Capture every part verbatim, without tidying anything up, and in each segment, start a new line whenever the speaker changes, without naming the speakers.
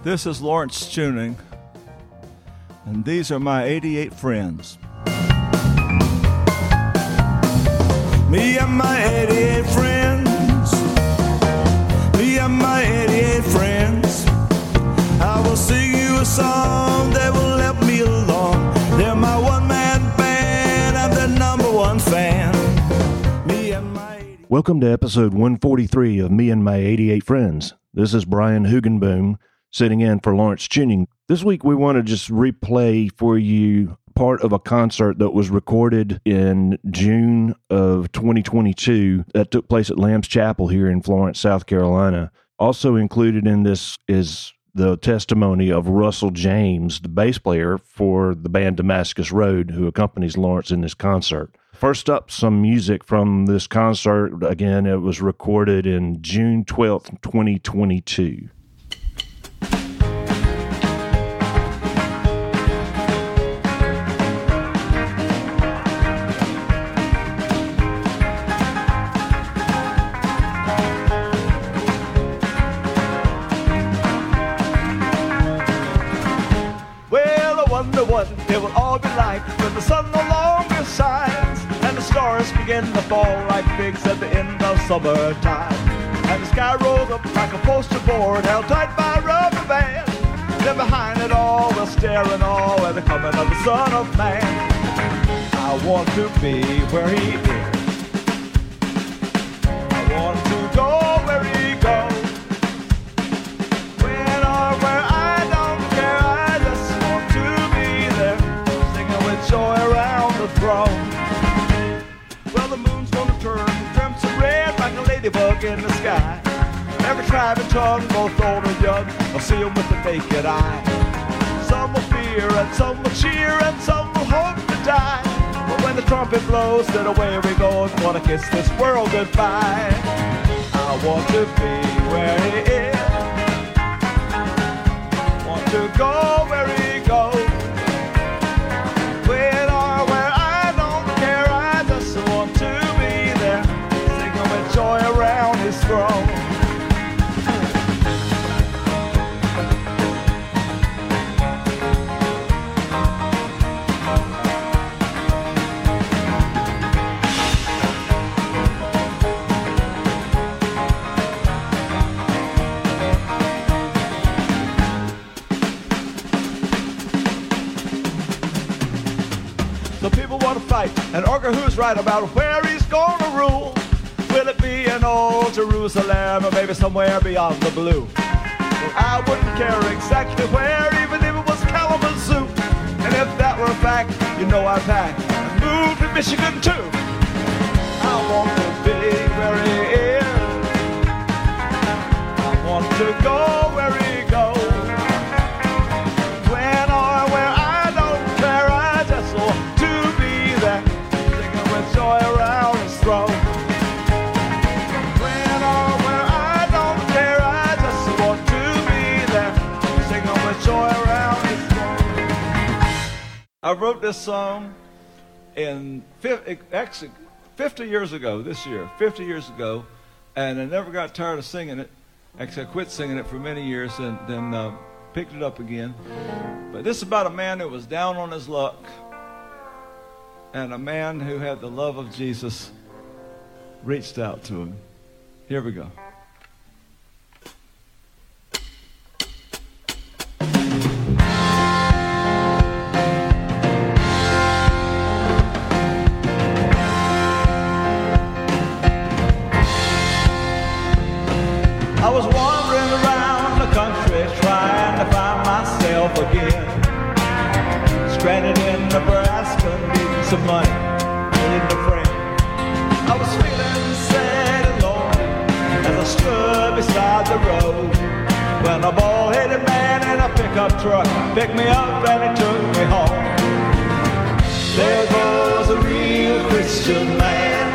This is Lawrence Tuning, and these are my eighty-eight friends. Me and my eighty-eight friends, me and my eighty-eight friends. I will sing you a song that will help me along. They're my one-man band, I'm their number one fan. Me and my eighty-eight
Welcome to episode one forty-three of Me and My eighty-eight Friends. This is Brian Hugenboom, sitting in for Lawrence Tuning. This week we want to just replay for you part of a concert that was recorded in June of twenty twenty-two that took place at Lamb's Chapel here in Florence, South Carolina. Also included in this is the testimony of Russell James, the bass player for the band Damascus Road, who accompanies Lawrence in this concert. First up, some music from this concert. Again, it was recorded in June twelfth, twenty twenty-two.
What it will all be like when the sun no longer shines and the stars begin to fall like figs at the end of summertime, and the sky rolls up like a poster board held tight by a rubber band. Then behind it all we'll stare in awe at the coming of the Son of Man. I want to be where he is. I want to go where he goes. Joy around the throne. Well, the moon's gonna turn crimson red like a ladybug in the sky. Every tribe and tongue, both old and young, will see them with the naked eye. Some will fear and some will cheer and some will hope to die. But when the trumpet blows, then away we go and wanna kiss this world goodbye. I want to be where he is. Want to go where he goes. Joy around his throne. So people want to fight and argue who's right about where he's gonna rule. Will it be in old Jerusalem or maybe somewhere beyond the blue? Well, I wouldn't care exactly where, even if it was Kalamazoo. And if that were a fact, you know I'd pack and move to Michigan too. I want to be where he is. I want to go where he goes. When or where, I don't care, I just want to be there, singing with joy around his throne. Joy around his throne. I wrote this song in actually fifty years ago, this year, fifty years ago, and I never got tired of singing it. Actually, I quit singing it for many years and then uh, picked it up again. But this is about a man who was down on his luck and a man who had the love of Jesus reached out to him. Here we go. I was wandering around the country trying to find myself again. Stranded in Nebraska, needing some money, needing a friend. I was feeling sad and lonely as I stood beside the road, when a bald-headed man in a pickup truck picked me up and he took me home. There goes a real Christian man.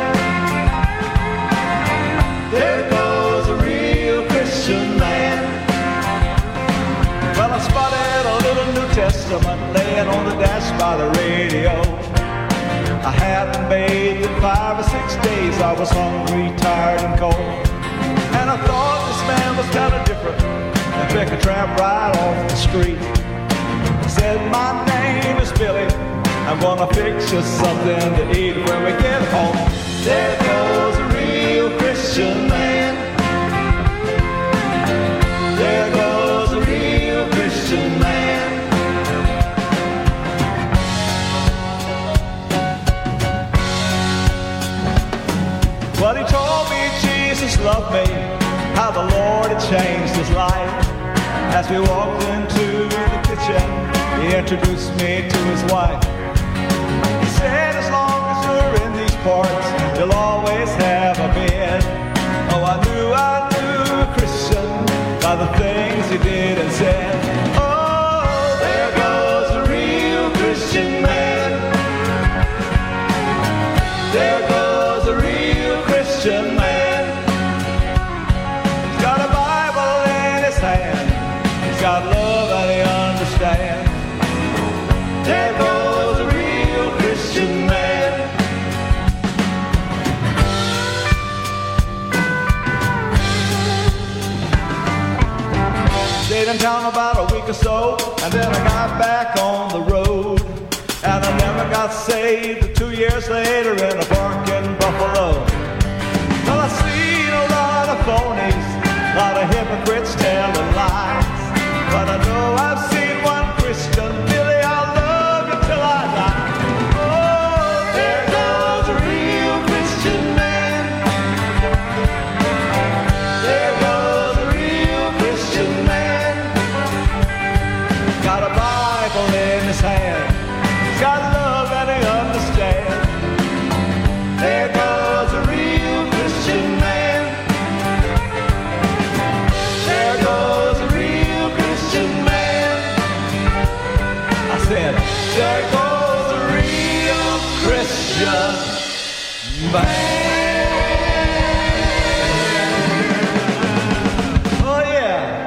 There goes a real Christian man. Well, I spotted a little New Testament laying on the dash by the radio. I hadn't bathed in five or six days. I was hungry, tired, and cold. And I thought this man was kind of different than pick a tramp right off the street. He said, my name is Billy. I'm gonna fix you something to eat when we get home. There goes a real Christian man. There goes a real Christian man. Well, he told me Jesus loved me, how the Lord had changed his life. As we walked into the kitchen, he introduced me to his wife. He said, as long as you're in these parts, you'll always have a bed. Oh, I knew I knew a Christian by the things he did and said. Oh, there goes a real Christian man. There goes a real Christian man. He's got a Bible in his hand. He's got love and he understands. There goes a real Christian man. Stayed in town about a week or so, and then I got back on the road. And I never got saved two years later in a park in Buffalo. Well, I've seen a lot of phonies, a lot of hypocrites telling lies. But I know I've seen one Christian, Billy, I'll love you till I die. Oh, there goes a real Christian man. There goes a real Christian man. Got a Bible in his hand. He's got love and he understands. There goes a real Christian man. There goes a real Christian man. I said, there goes a real Christian man. Oh yeah.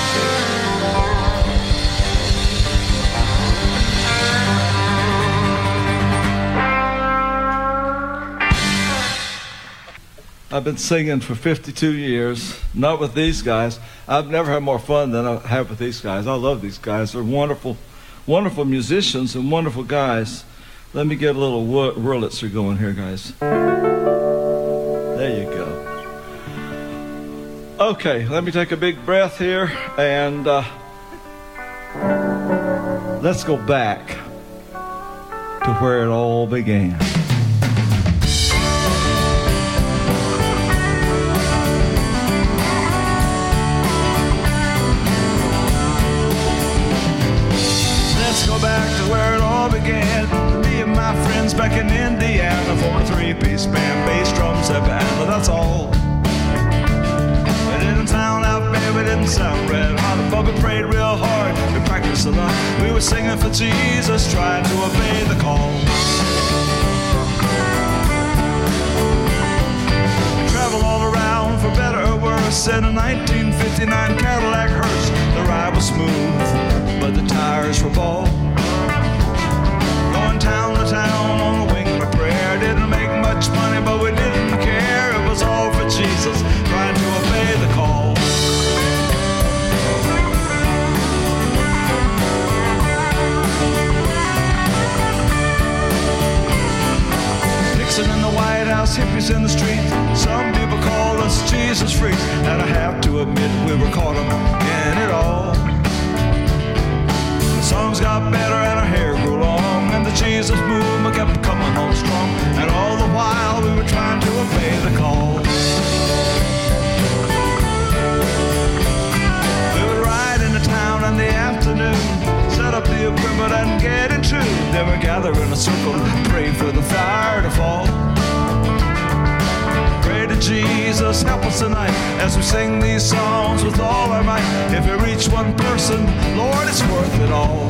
I've been singing for fifty-two years, not with these guys. I've never had more fun than I have with these guys. I love these guys. They're wonderful, wonderful musicians and wonderful guys. Let me get a little Wur- Wurlitzer going here, guys. There you go. Okay, let me take a big breath here, and uh, let's go back to where it all began. Go back to where it all began. Me and my friends back in Indiana for a three-piece band, bass, drums, and band, but that's all. We didn't sound out bad, we didn't sound red hot, but we prayed real hard, we practiced a lot. We were singing for Jesus, trying to obey the call. We traveled all around for better or worse in a nineteen fifty-nine Cadillac hearse. The ride was smooth, but the tires were bald. Going town to town on the wing of a prayer. Didn't make much money, but we didn't care. It was all for Jesus, trying to obey the call. Nixon in the White House, hippies in the street. Some people call us Jesus freaks, and I have to admit we were caught up in it all. Songs got better and our hair grew long, and the Jesus movement kept coming on strong, and all the while we were trying to obey the call. We would ride into town in the afternoon, set up the equipment and get in tune. Then we gather in a circle, pray for the fire to fall. Pray to Jesus, help us tonight as we sing these songs with all our might. If we reach one person, Lord, it's worth it all.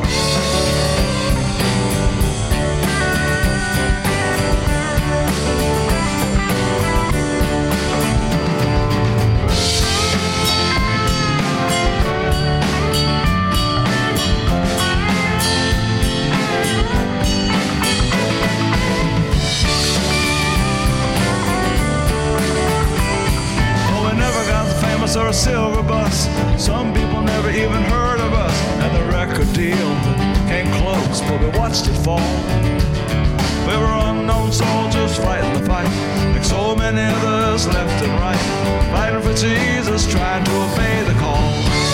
bus or a silver bus. Some people never even heard of us, and the record deal came close, but we watched it fall. We were unknown soldiers fighting the fight, like so many others left and right, fighting for Jesus, trying to obey the call.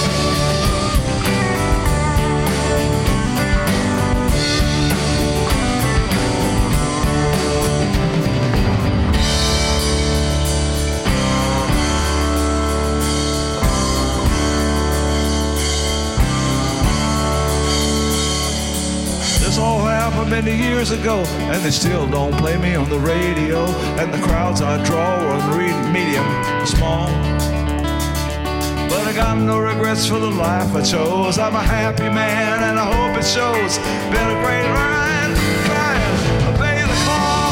This all happened many years ago, and they still don't play me on the radio, and the crowds I draw are medium small. But I got no regrets for the life I chose. I'm a happy man and I hope it shows. Been a great ride, trying to obey the call.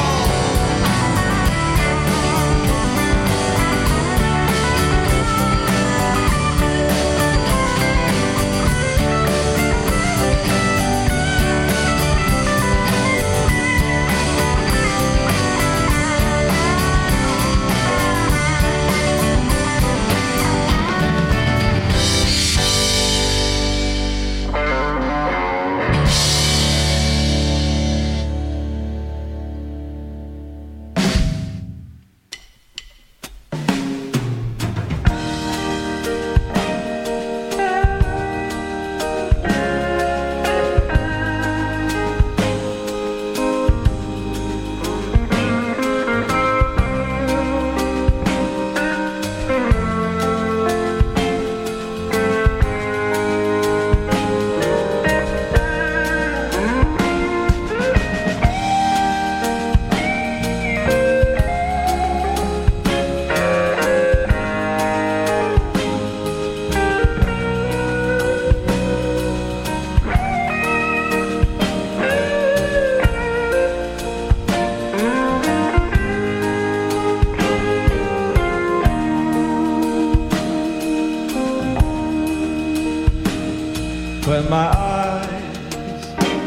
When my eyes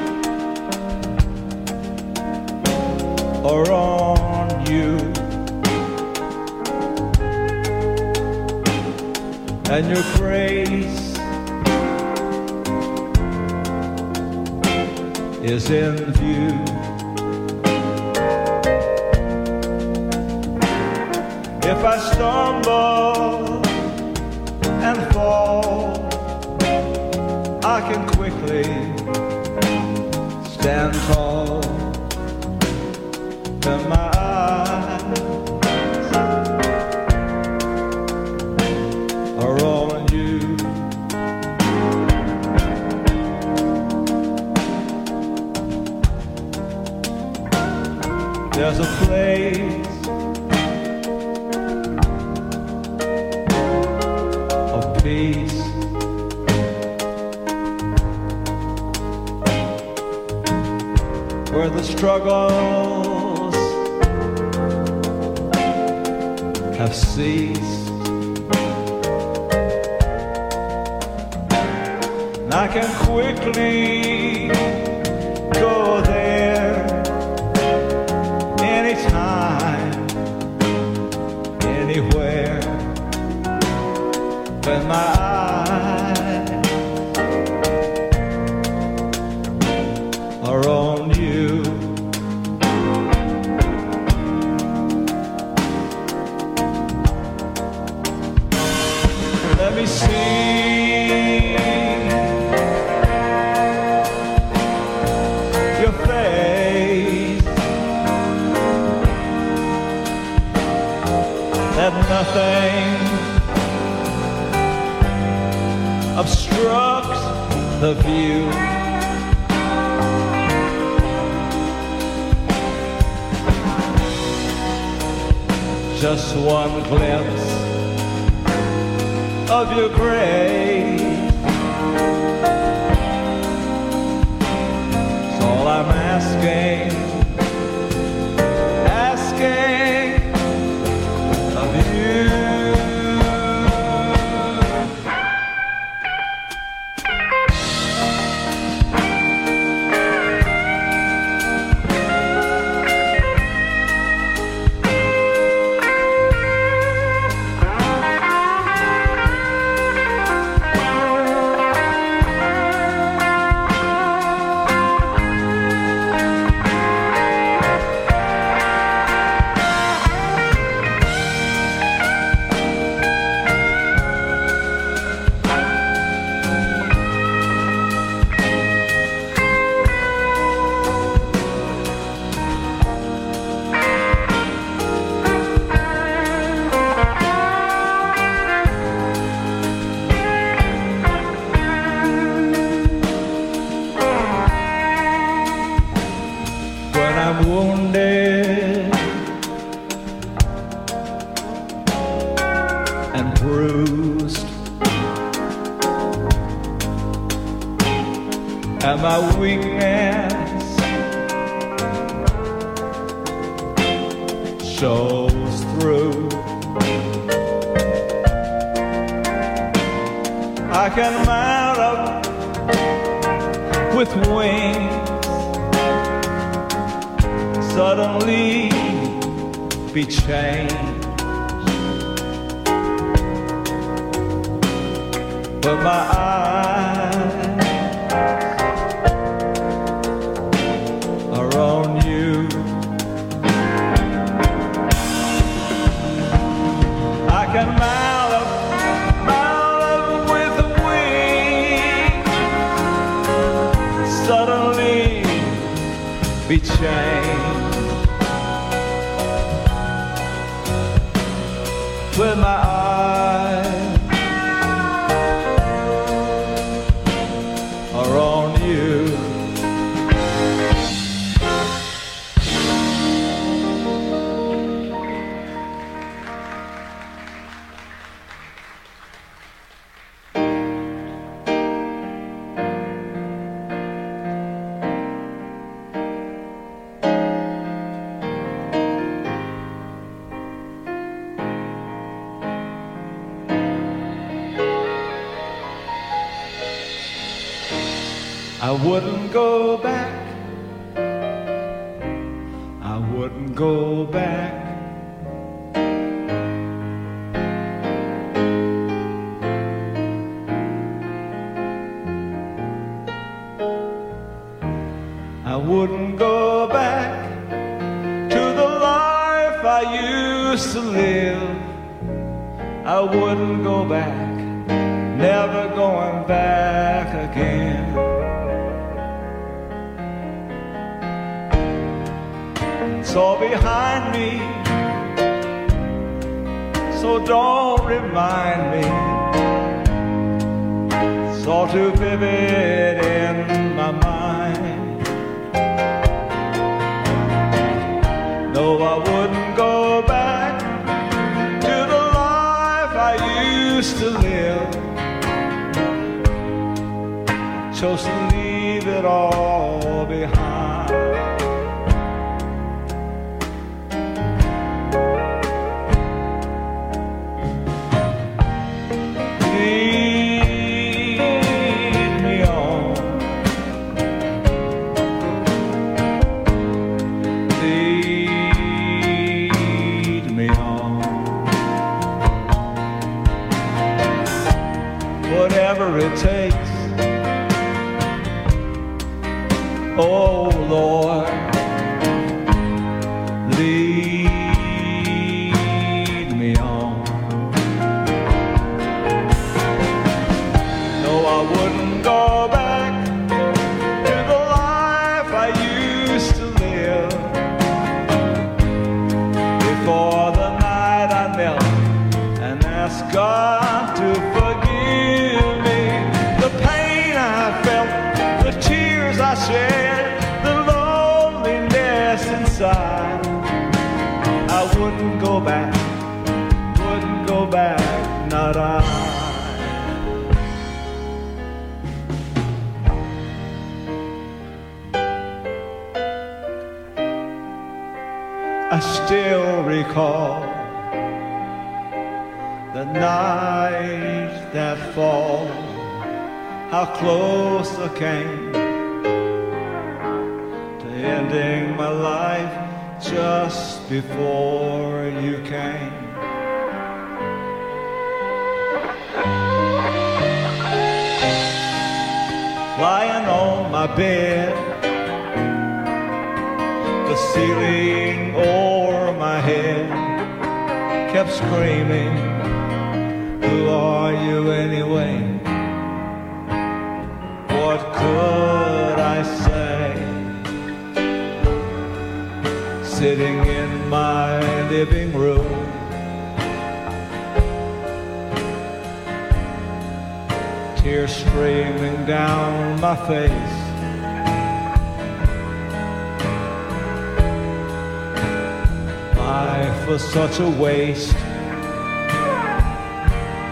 are on you and your grace is in view, if I stumble and fall, I can quickly stand tall. When my eyes are on you, there's a place of peace, where the struggles have ceased, and I can quickly go there anytime, anywhere, when my eyes are on you. Let me see your face, that nothing obstructs the view. Just one glimpse of your grace, it's all I'm asking, asking of you. bruised, and my weakness shows through. I can mount up with wings, suddenly be changed. But my eyes are on you. I can mount up, mount up with wings, suddenly be changed. With my eyes are on you. I wouldn't go back, I wouldn't go back. I wouldn't go back to the life I used to live. I wouldn't go back, never going back again. It's all behind me, so don't remind me. It's all too vivid in my mind. No, I wouldn't go back to the life I used to live. Chose to leave it all behind. Whatever it takes, oh Lord, lead me on. No, I wouldn't go back to the life I used to live. Before the night I knelt and asked God to forgive me. The pain I felt, the tears I shed, the loneliness inside. I wouldn't go back, wouldn't go back, not I. I still recall the night that fall, how close I came to ending my life just before you came. Lying on my bed, the ceiling over my head kept screaming, who are you anyway? What could I say? Sitting in my living room, tears streaming down my face. Life was such a waste.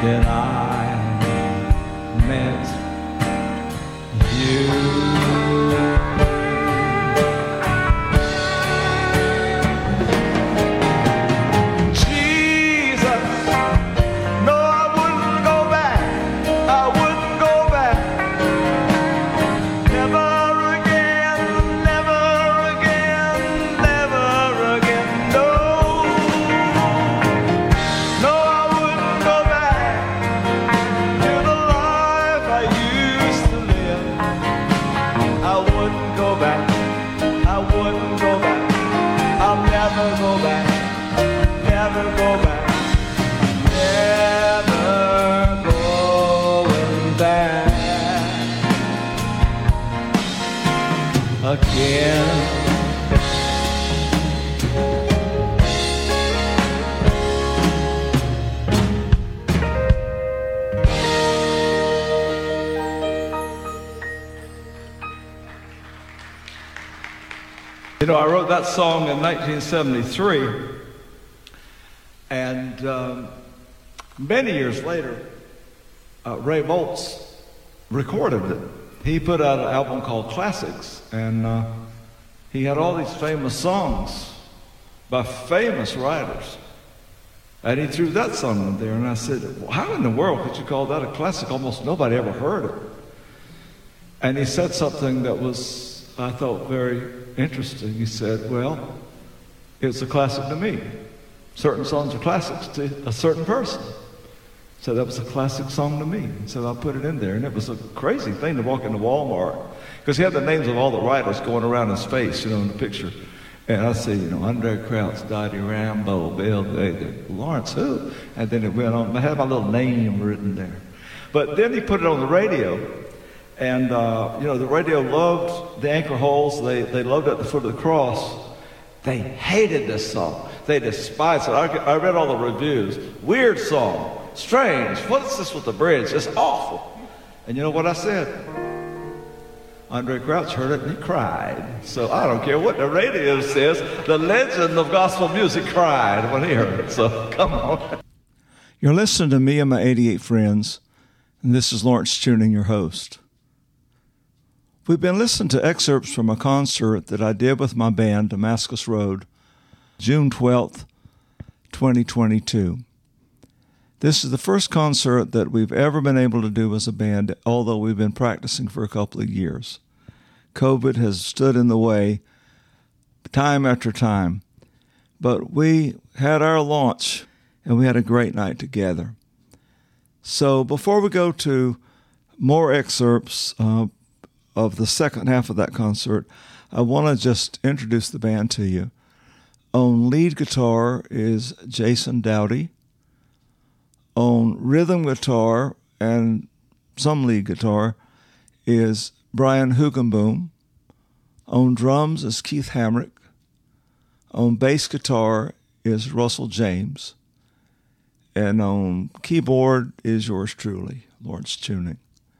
then I met you. Again. You know, I wrote that song in nineteen seventy-three, and um, many years later, uh, Ray Boltz recorded it. He put out an album called Classics, and uh, he had all these famous songs by famous writers. And he threw that song in there, and I said, well, how in the world could you call that a classic? Almost nobody ever heard it. And he said something that was, I thought, very interesting. He said, well, it's a classic to me. Certain songs are classics to a certain person. So that was a classic song to me. So I put it in there. And it was a crazy thing to walk into Walmart, because he had the names of all the writers going around his face, you know, in the picture. And I said, you know, Andre Crouch, Dottie Rambo, Bill Gaither, Lawrence who? And then it went on. I had my little name written there. But then he put it on the radio. And, uh, you know, the radio loved the Anchor Holes. They, they loved it at the foot of the cross. They hated this song. They despised it. I, I read all the reviews. Weird song. Strange. What is this with the bridge? It's awful. And you know what I said? Andre Crouch heard it and he cried. So I don't care what the radio says. The legend of gospel music cried when he heard it. So come on. You're listening to Me and My eighty-eight Friends, and this is Lawrence Tuning, your host. We've been listening to excerpts from a concert that I did with my band, Damascus Road, June twelfth, twenty twenty-two. This is the first concert that we've ever been able to do as a band, although we've been practicing for a couple of years. COVID has stood in the way time after time, but we had our launch and we had a great night together. So before we go to more excerpts uh, of the second half of that concert, I want to just introduce the band to you. On lead guitar is Jason Dowdy. On rhythm guitar and some lead guitar is Brian Hugenboom. On drums is Keith Hamrick. On bass guitar is Russell James. And on keyboard is yours truly, Lawrence Tuning.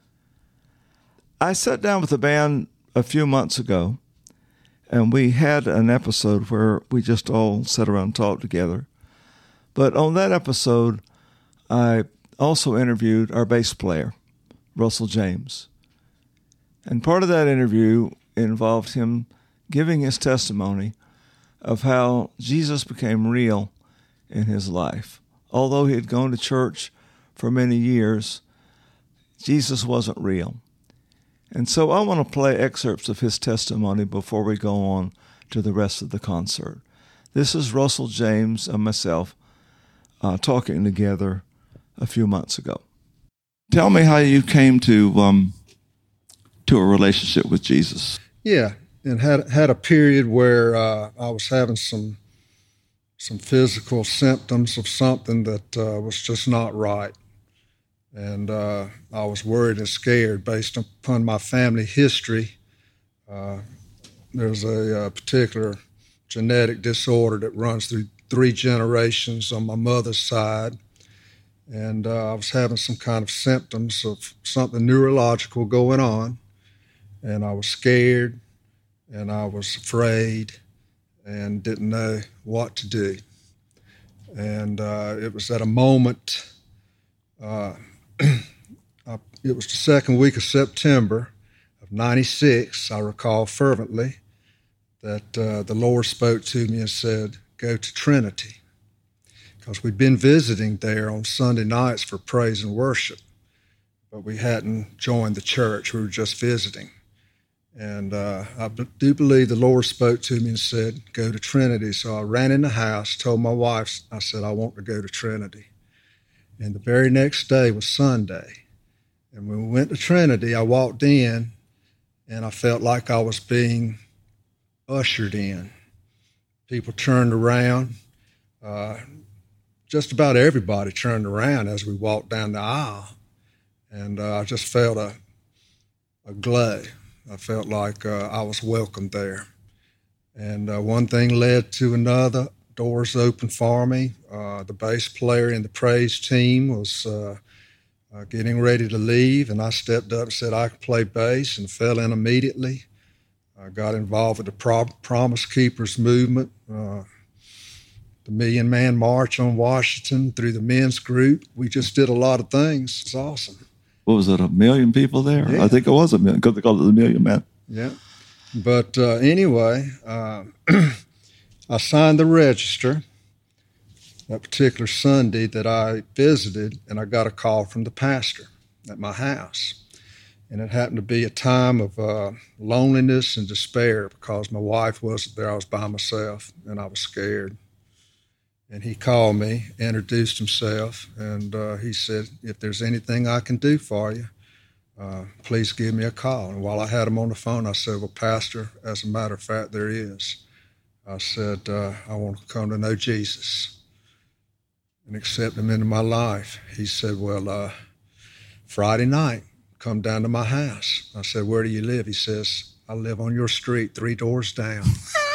I sat down with the band a few months ago, and we had an episode where we just all sat around and talked together. But on that episode, I also interviewed our bass player, Russell James. And part of that interview involved him giving his testimony of how Jesus became real in his life. Although he had gone to church for many years, Jesus wasn't real. And so I want to play excerpts of his testimony before we go on to the rest of the concert. This is Russell James and myself uh, talking together a few months ago. Tell me how you came to um, to a relationship with Jesus.
Yeah, and had had a period where uh, I was having some some physical symptoms of something that uh, was just not right, and uh, I was worried and scared based upon my family history. Uh, there's a, a particular genetic disorder that runs through three generations on my mother's side. And uh, I was having some kind of symptoms of something neurological going on. And I was scared, and I was afraid, and didn't know what to do. And uh, it was at a moment Uh, I, it was the second week of September of ninety-six, I recall fervently, that uh, the Lord spoke to me and said, go to Trinity. Because we'd been visiting there on Sunday nights for praise and worship, but we hadn't joined the church. We were just visiting. And uh, I b- do believe the Lord spoke to me and said, go to Trinity. So I ran in the house, told my wife, I said, I want to go to Trinity. And the very next day was Sunday. And when we went to Trinity, I walked in, and I felt like I was being ushered in. People turned around. Uh, just about everybody turned around as we walked down the aisle. And uh, I just felt a, a glow. I felt like uh, I was welcome there. And uh, one thing led to another. Doors opened for me. Uh, the bass player in the praise team was uh, uh, getting ready to leave, and I stepped up and said I could play bass, and fell in immediately. I got involved with the Pro- Promise Keepers movement, uh, the Million Man March on Washington, through the men's group. We just did a lot of things. It's awesome.
What was it, a million people there?
Yeah.
I think it was a million, because they called it the Million Man.
Yeah. But uh, anyway, uh, I signed the register that particular Sunday that I visited, and I got a call from the pastor at my house. And it happened to be a time of uh, loneliness and despair, because my wife wasn't there. I was by myself, and I was scared. And he called me, introduced himself, and uh, he said, if there's anything I can do for you, uh, please give me a call. And while I had him on the phone, I said, well, Pastor, as a matter of fact, there is. I said, uh, I want to come to know Jesus and accept him into my life. He said, well, uh, Friday night, come down to my house. I said, where do you live? He says, I live on your street, three doors down.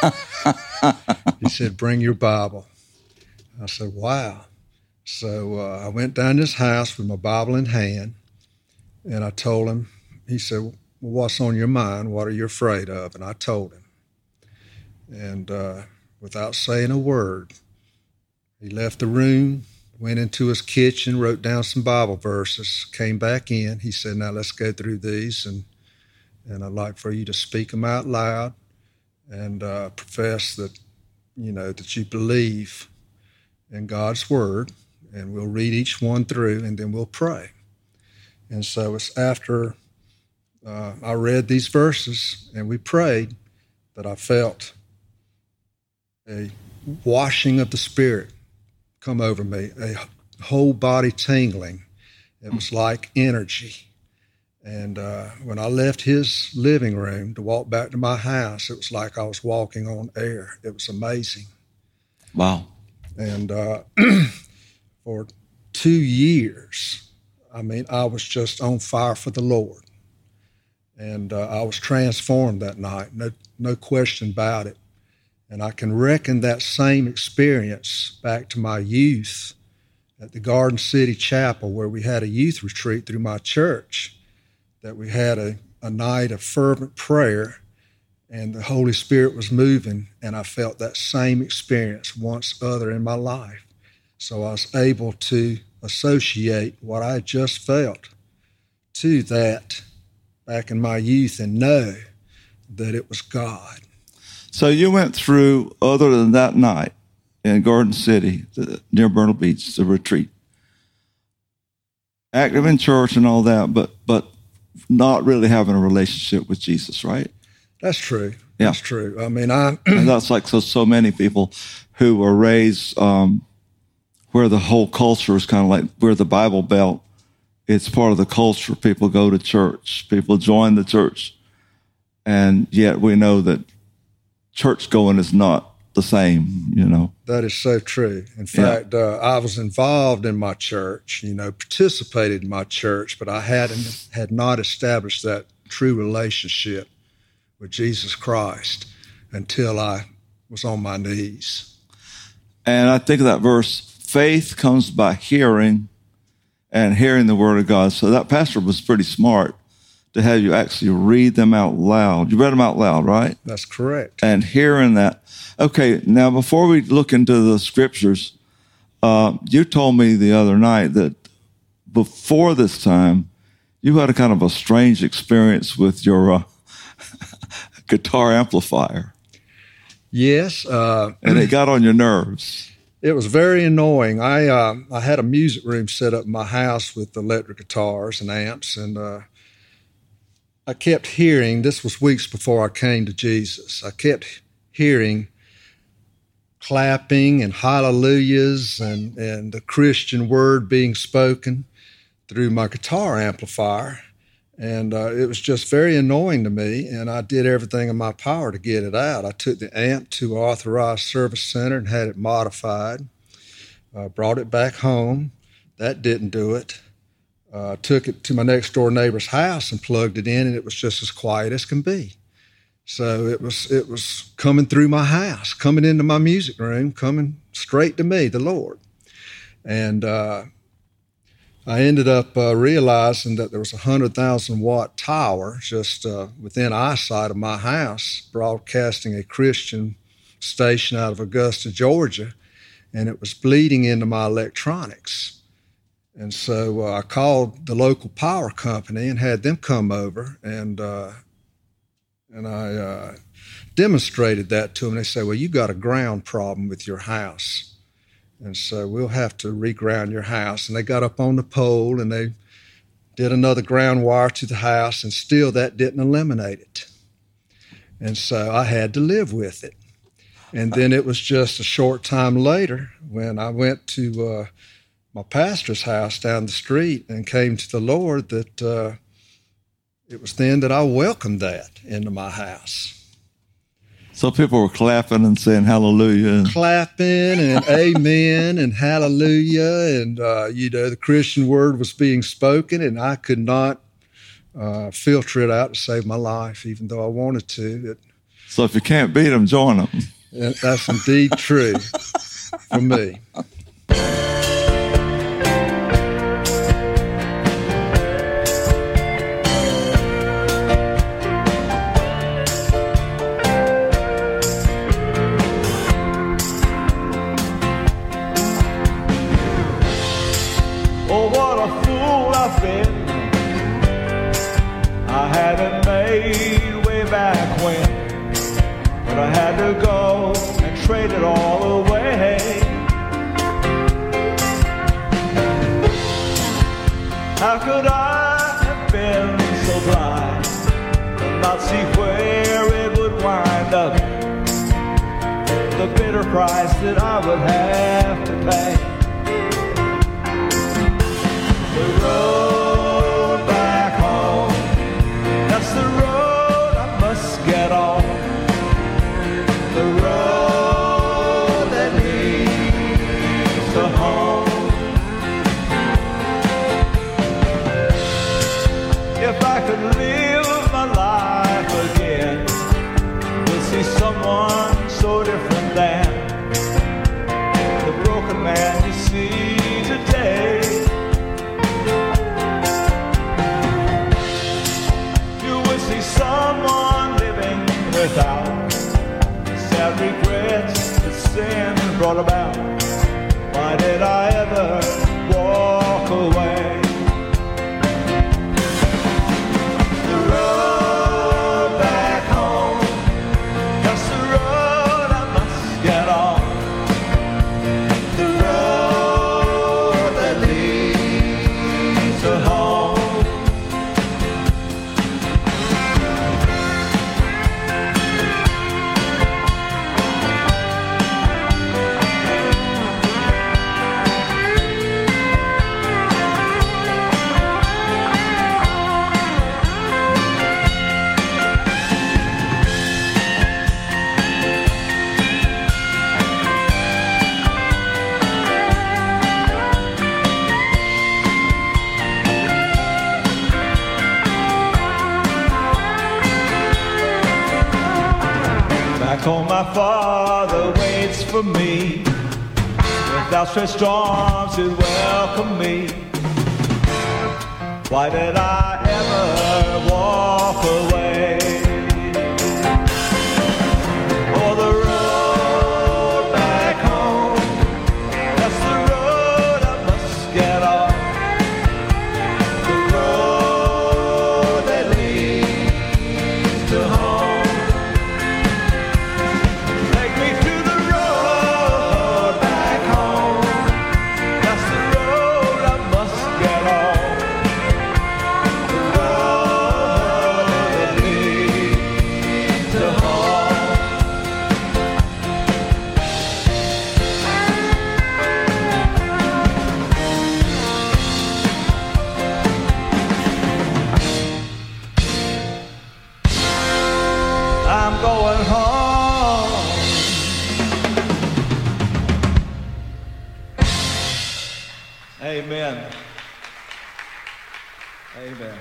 He said, bring your Bible. I said, wow. So uh, I went down to his house with my Bible in hand, and I told him. He said, well, what's on your mind? What are you afraid of? And I told him. And uh, without saying a word, he left the room, went into his kitchen, wrote down some Bible verses, came back in. He said, now let's go through these, and, and I'd like for you to speak them out loud and uh, profess that, you know, that you believe in God's word, and we'll read each one through, and then we'll pray. And so it's after uh, I read these verses and we prayed that I felt a washing of the Spirit come over me, a whole body tingling. It was like energy. And uh, when I left his living room to walk back to my house, it was like I was walking on air. It was amazing.
Wow.
And uh, for two years, I mean, I was just on fire for the Lord. And uh, I was transformed that night, no, no question about it. And I can reckon that same experience back to my youth at the Garden City Chapel, where we had a youth retreat through my church, that we had a, a night of fervent prayer, and the Holy Spirit was moving, and I felt that same experience once other in my life. So I was able to associate what I just felt to that back in my youth and know that it was God.
So you went through, other than that night in Garden City, the, near Myrtle Beach, the retreat, active in church and all that, but but not really having a relationship with Jesus, right?
That's true.
Yeah.
That's true. I mean, I
and that's like so so many people who were raised um, where the whole culture is kind of like where the Bible Belt. It's part of the culture. People go to church. People join the church, and yet we know that church going is not the same. You know,
that is so true. In fact, yeah. uh, I was involved in my church. You know, participated in my church, but I hadn't had not established that true relationship with Jesus Christ until I was on my knees.
And I think of that verse, faith comes by hearing and hearing the word of God. So that pastor was pretty smart to have you actually read them out loud. You read them out loud, right?
That's correct.
And hearing that. Okay, now before we look into the scriptures, uh, you told me the other night that before this time, you had a kind of a strange experience with your uh, guitar amplifier.
Yes. Uh,
and it got on your nerves.
It was very annoying. I uh, I had a music room set up in my house with electric guitars and amps, and uh, I kept hearing, this was weeks before I came to Jesus, I kept hearing clapping and hallelujahs and, and the Christian word being spoken through my guitar amplifier. And uh, it was just very annoying to me, and I did everything in my power to get it out. I took the amp to an authorized service center and had it modified, uh, brought it back home. That didn't do it. Uh, took it to my next door neighbor's house and plugged it in, and it was just as quiet as can be. So it was it was coming through my house, coming into my music room, coming straight to me, the Lord. And uh, I ended up uh, realizing that there was a one hundred thousand watt tower just uh, within eyesight of my house broadcasting a Christian station out of Augusta, Georgia, and it was bleeding into my electronics. And so uh, I called the local power company and had them come over, and uh, and I uh, demonstrated that to them. They said, well, you got a ground problem with your house. And so we'll have to reground your house. And they got up on the pole and they did another ground wire to the house, and still that didn't eliminate it. And so I had to live with it. And then it was just a short time later when I went to uh, my pastor's house down the street and came to the Lord that uh, it was then that I welcomed that into my house.
So people were clapping and saying hallelujah. And
clapping and amen and hallelujah. And, uh, you know, the Christian word was being spoken, and I could not uh, filter it out to save my life, even though I wanted to. It,
so if you can't beat them, join them.
That's indeed true for me.
Oh, what a fool I've been. I had it made way back when, but I had to go and trade it all away. How could I have been so blind and not see where it would wind up? The bitter price that I would have to pay. The road back home, that's the road I must get on. The road that leads to home. If I could live my life again, we'll see someone so different than the broken man you see today. Someone living without sad regrets that sin brought about. Why did I ever walk away? The road back home, that's the road I must get on. The road that leads to home. Oh, my Father waits for me with outstretched arms to welcome me. Why did I ever walk away? Oh, the road back home, that's the road I must get on. Amen. Amen.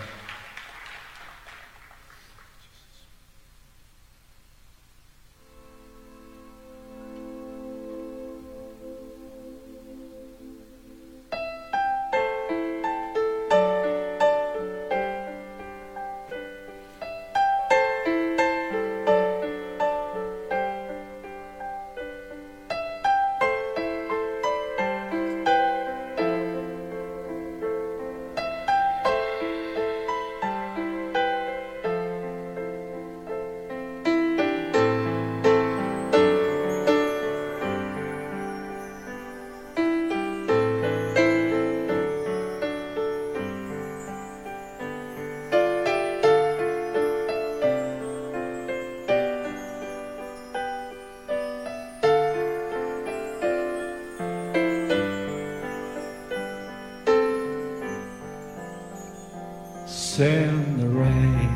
Send the rain,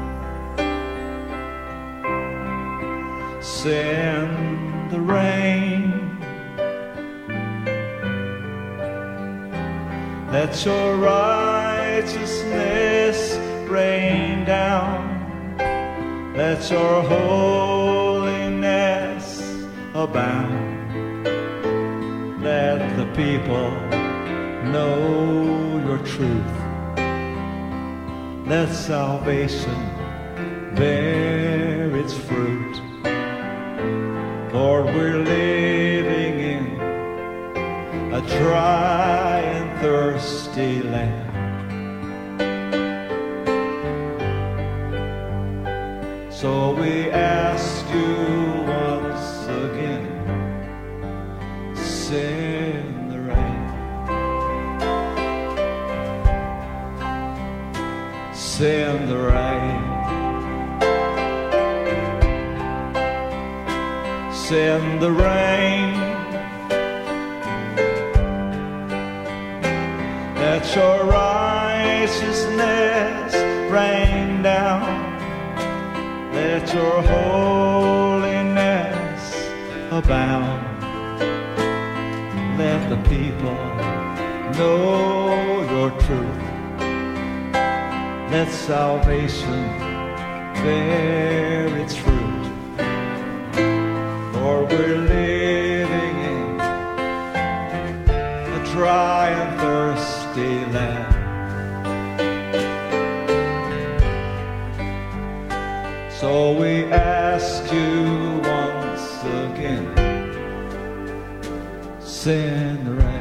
send the rain, let your righteousness rain down, let your holiness abound, let the people know your truth. Let salvation bear its fruit. Lord, we're living in a dry and thirsty land. So we ask you once again, send the rain. Send the rain, send the rain, let your righteousness rain down, let your holiness abound, let the people know your truth. Let salvation bear its fruit. Lord, we're living in a dry and thirsty land. So we ask you once again, send the rain.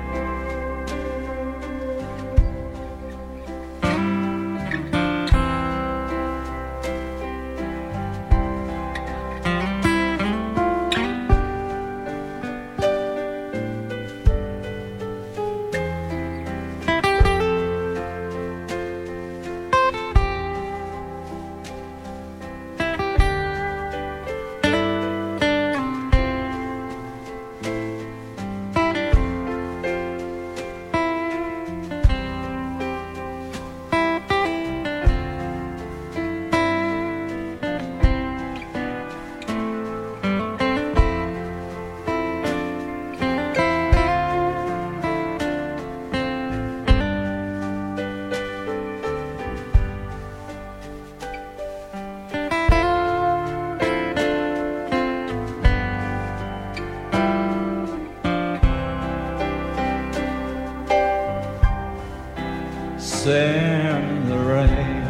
Send the rain,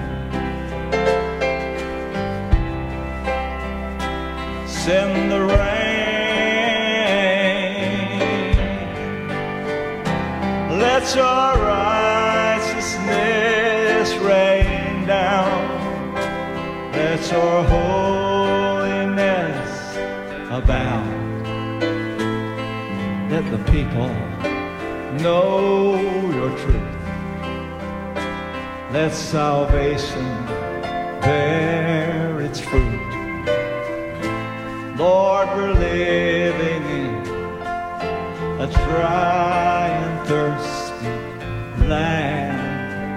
send the rain, let your righteousness rain down, let your holiness abound, let the people know your truth. Let salvation bear its fruit. Lord, we're living in a dry and thirsty land.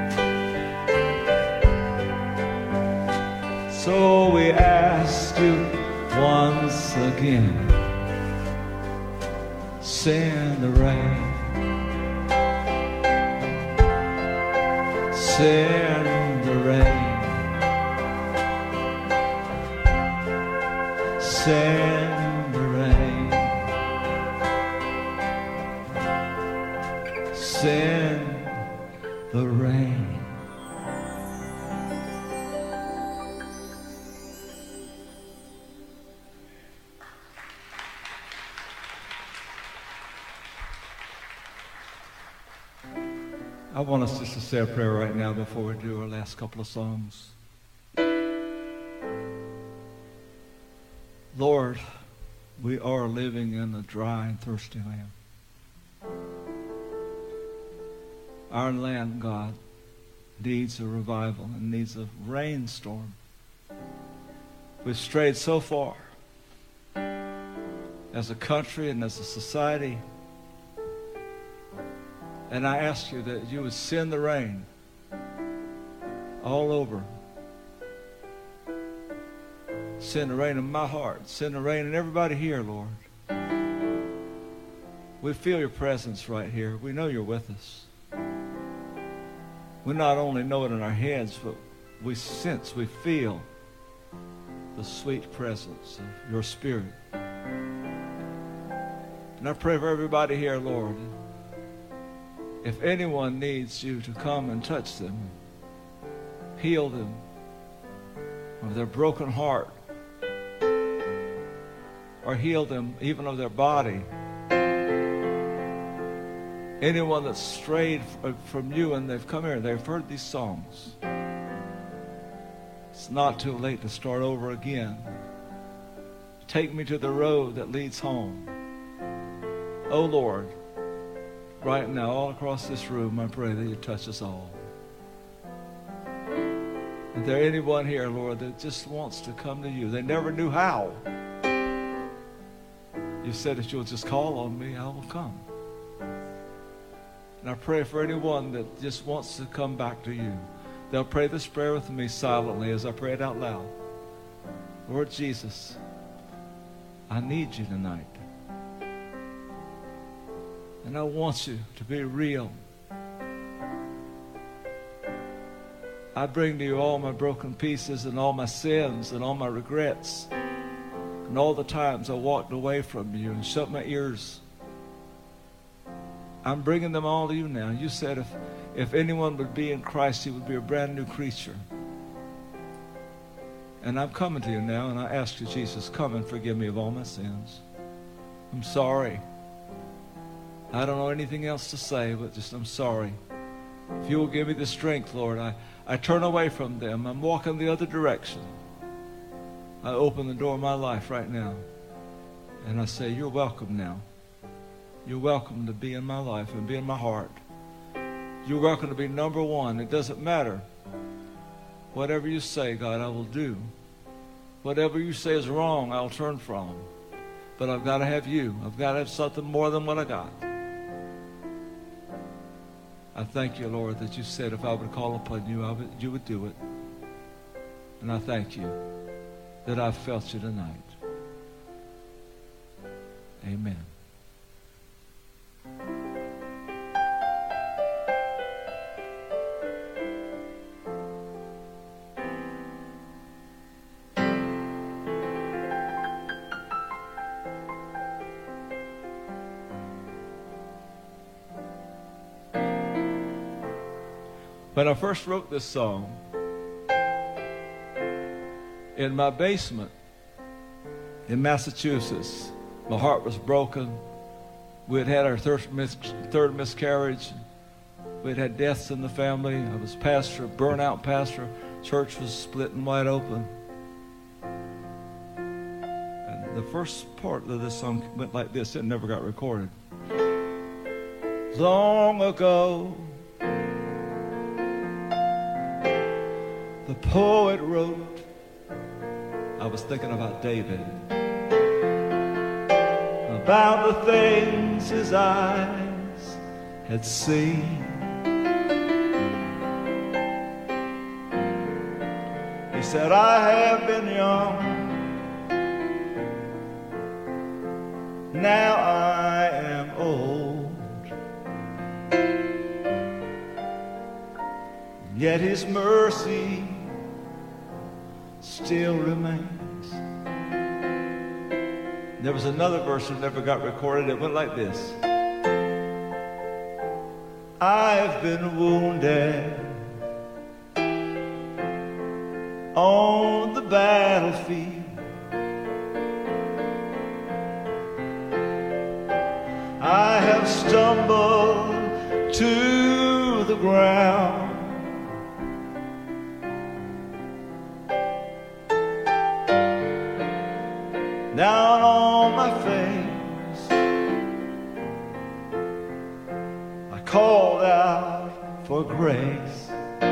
So we ask you once again, send the rain. Send the rain. Send the rain. Send the rain. I want us just to say a prayer right now before we do our last couple of songs. Lord, we are living in a dry and thirsty land. Our land, God, needs a revival and needs a rainstorm. We've strayed so far as a country and as a society. And I ask you that you would send the rain all over. Send the rain in my heart. Send the rain in everybody here, Lord. We feel your presence right here. We know you're with us. We not only know it in our heads, but we sense, we feel the sweet presence of your Spirit. And I pray for everybody here, Lord. If anyone needs you to come and touch them, heal them of their broken heart, or heal them even of their body, anyone that's strayed from you and they've come here and they've heard these songs, it's not too late to start over again. Take me to the road that leads home. Oh Lord, right now, all across this room, I pray that you touch us all. Is there anyone here, Lord, that just wants to come to you? They never knew how. You said if you'll just call on me, I will come. And I pray for anyone that just wants to come back to you. They'll pray this prayer with me silently as I pray it out loud. Lord Jesus, I need you tonight. And I want you to be real. I bring to you all my broken pieces and all my sins and all my regrets and all the times I walked away from you and shut my ears. I'm bringing them all to you now. You said if, if anyone would be in Christ, he would be a brand new creature. And I'm coming to you now, and I ask you, Jesus, come and forgive me of all my sins. I'm sorry. I don't know anything else to say, but just I'm sorry. If you will give me the strength, Lord, I, I turn away from them. I'm walking the other direction. I open the door of my life right now, and I say, you're welcome now. You're welcome to be in my life and be in my heart. You're welcome to be number one. It doesn't matter. Whatever you say, God, I will do. Whatever you say is wrong, I'll turn from. But I've got to have you. I've got to have something more than what I got. I thank you, Lord, that you said if I would call upon you, I would, you would do it. And I thank you that I've felt you tonight. Amen. When I first wrote this song, in my basement in Massachusetts, my heart was broken. We had had our third, mis- third miscarriage. We had had deaths in the family. I was pastor, burnout pastor. Church was splitting wide open. And the first part of this song went like this. It never got recorded. Long ago, the poet wrote, I was thinking about David, about the things his eyes had seen. He said, I have been young, now I am old. yet his mercy still remains. There was another verse that never got recorded. It went like this. I've been wounded on the battlefield. I have stumbled to the ground. Down on my face, I called out for grace.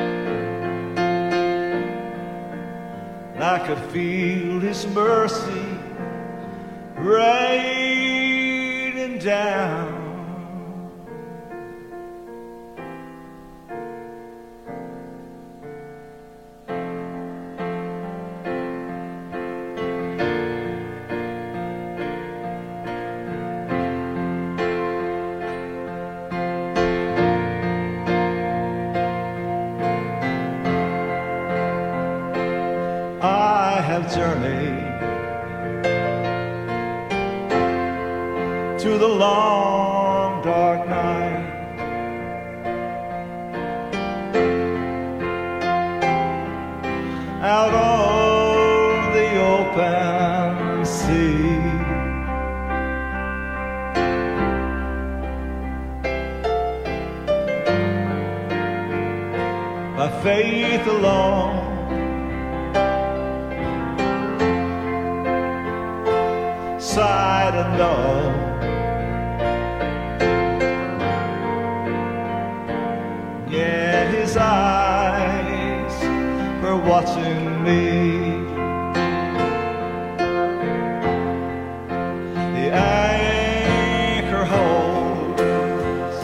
And I could feel his mercy raining down. I have journeyed through the long dark night, out on the open sea. By faith alone, sight unknown, yeah, his eyes were watching me. The anchor holds,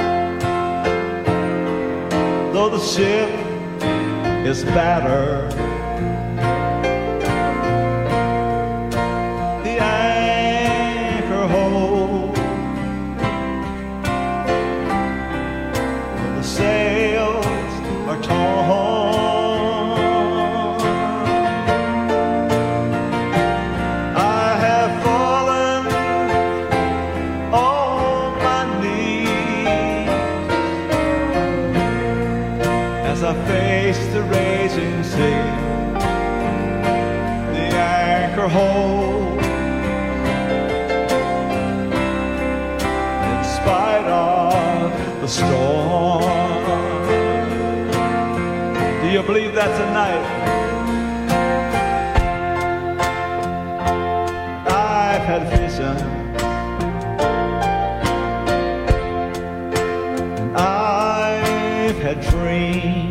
though the ship is battered. The raging sea, the anchor hold, in spite of the storm. Do you believe that tonight? I've had vision, and I've had dreams.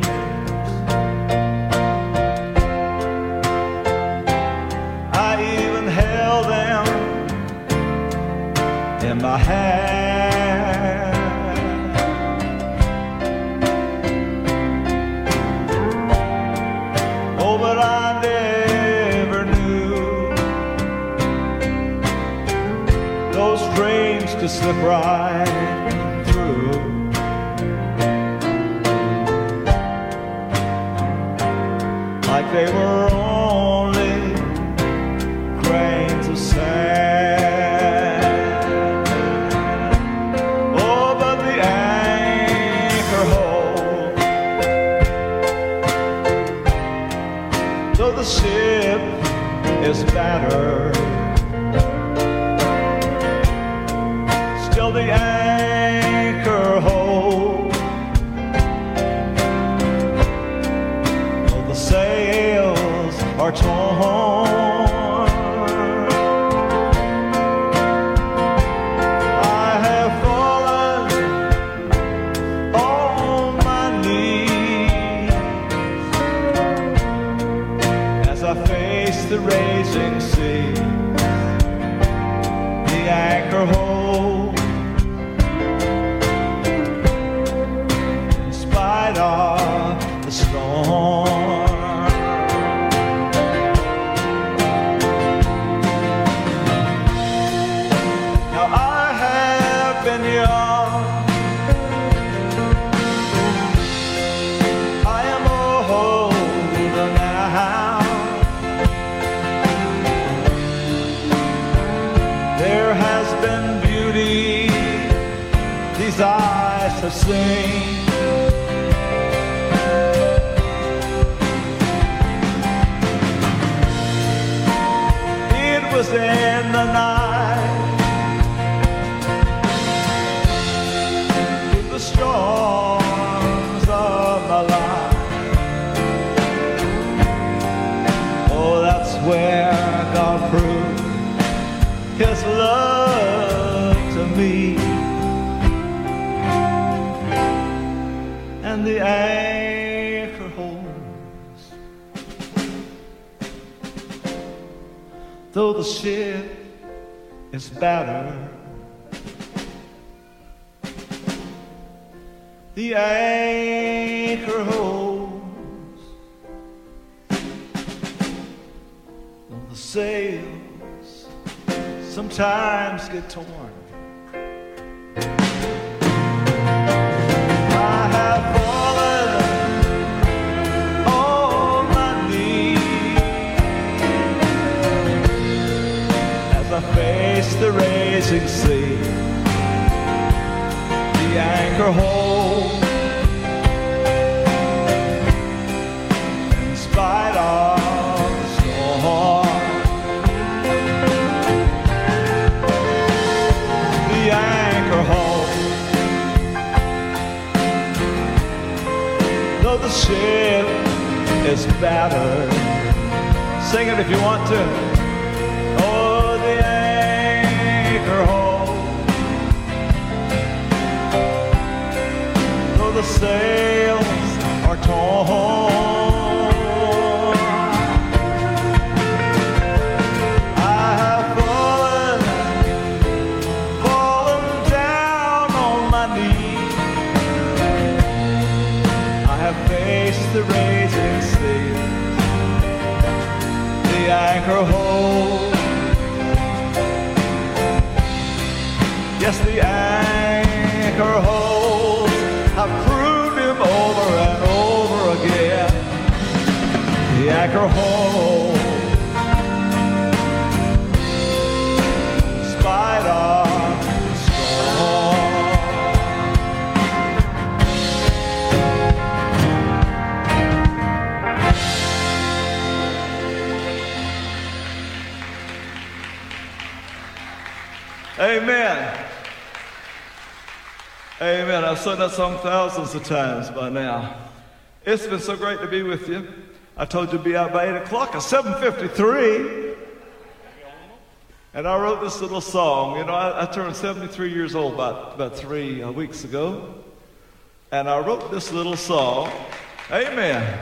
In my hand, oh, but I never knew those dreams could slip right through. Like they were only grains of sand. The ship is battered, still the anchor holds, though the sails are torn. I have fallen on my knees as I face the raging sea. The anchor holds, in spite of the storm. Now I have been young, I than beauty these eyes have seen. It was in the night, through the storms of my life. Oh, that's where God proved His love to me. And the anchor holds, though the ship is battered. The anchor holds, though the sails sometimes get torn. I have fallen on my knees as I face the raging sea. The anchor holds in spite of the storm. The anchor holds, though the ship is battered. Sing it if you want to. Oh, the anchor holds, though the sails are torn. I have fallen, fallen down on my knees. I have faced the raging sea. The anchor holds, yes, the anchor holds. I've proved Him over and over again. The anchor holds in spite of the storm. Amen. Amen. I've sung that song thousands of times by now. It's been so great to be with you. I told you to be out by eight o'clock. It's seven fifty-three. And I wrote this little song. You know, I, I turned seventy-three years old about, about three uh, weeks ago. And I wrote this little song. Amen.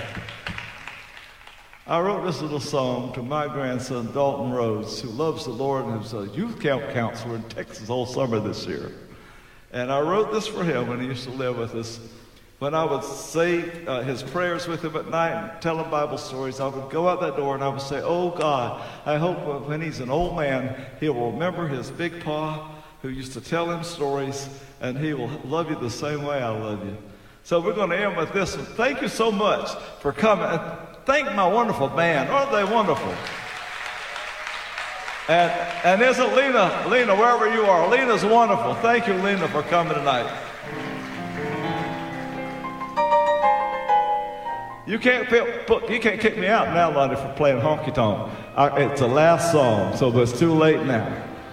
I wrote this little song to my grandson, Dalton Rhodes, who loves the Lord and is a youth camp counselor in Texas all summer this year. And I wrote this for him when he used to live with us. When I would say uh, his prayers with him at night and tell him Bible stories, I would go out that door and I would say, oh God, I hope when he's an old man, he will remember his big pa who used to tell him stories, and he will love you the same way I love you. So we're going to end with this one. Thank you so much for coming. And thank my wonderful band. Aren't they wonderful? And, and isn't Lena, Lena, wherever you are, Lena's wonderful. Thank you, Lena, for coming tonight. You can't put, you can't kick me out now, Lonnie, for playing honky tonk. I, it's the last song, so it's too late now.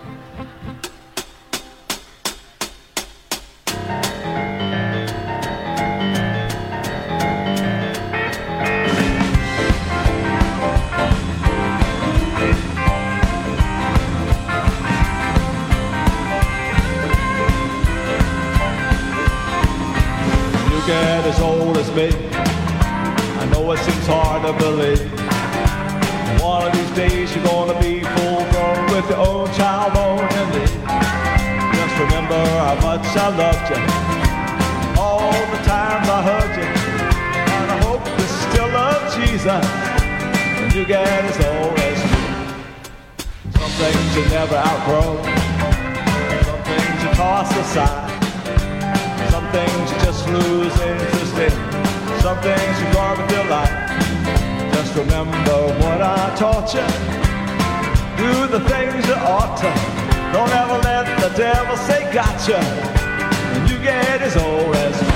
You get as old as me. I know it seems hard to believe. One of these days you're gonna be full grown with your own child born in thee. Just remember how much I loved you, all the times I hugged you, and I hope you still love Jesus when you get as old as me. Some things you never outgrow, some things you toss aside, some things you just lose interest in, some things you guard with your life. Just remember what I taught you. Do the things you ought to. Don't ever let the devil say gotcha when you get as old as me.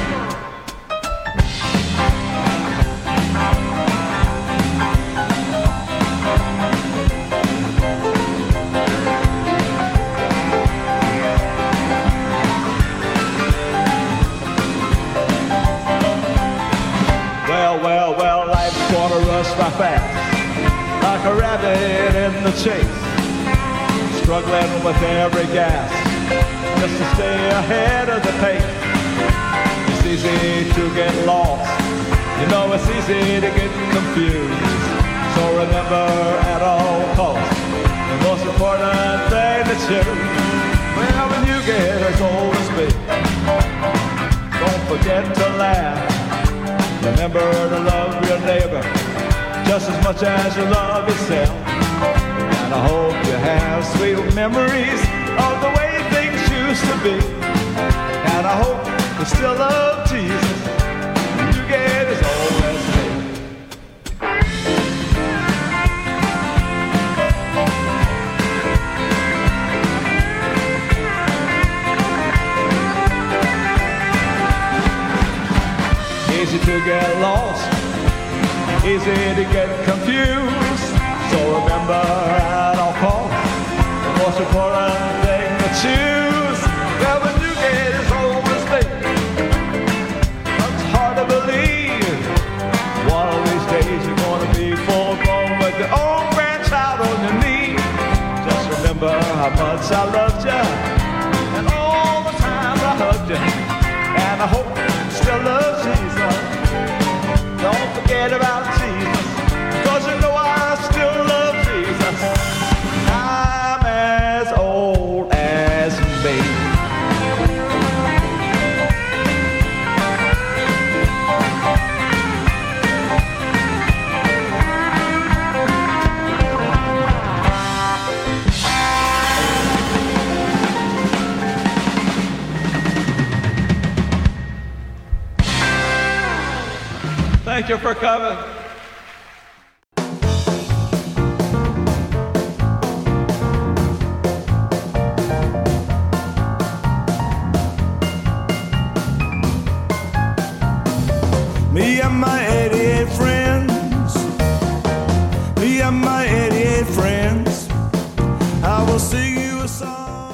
Well, well, well, life's gonna rush by fast, like a rabbit in the chase, struggling with every gas, just to stay ahead of the pace. It's easy to get lost, you know it's easy to get confused. So remember at all costs, the most important thing to choose. Well, when you get as old as me, don't forget to laugh. Remember to love your neighbor just as much as you love yourself. And I hope you have sweet memories of the way things used to be. And I hope you still love Jesus when you get as old as me. Easy to get lost, easy to get confused. So remember at all costs, the most important thing to choose. Well, when you get as old as me, it's hard to believe one of these days you're gonna be full grown with your own grandchild on your knee. Just remember how much I loved you and all the times I hugged you. And I hope you still love Jesus. Don't forget about Jesus, cause you know I still love Jesus. I'm as old as me. Thank you for coming.
Me and my eighty-eight friends, me and my eighty-eight friends, I will sing you a song.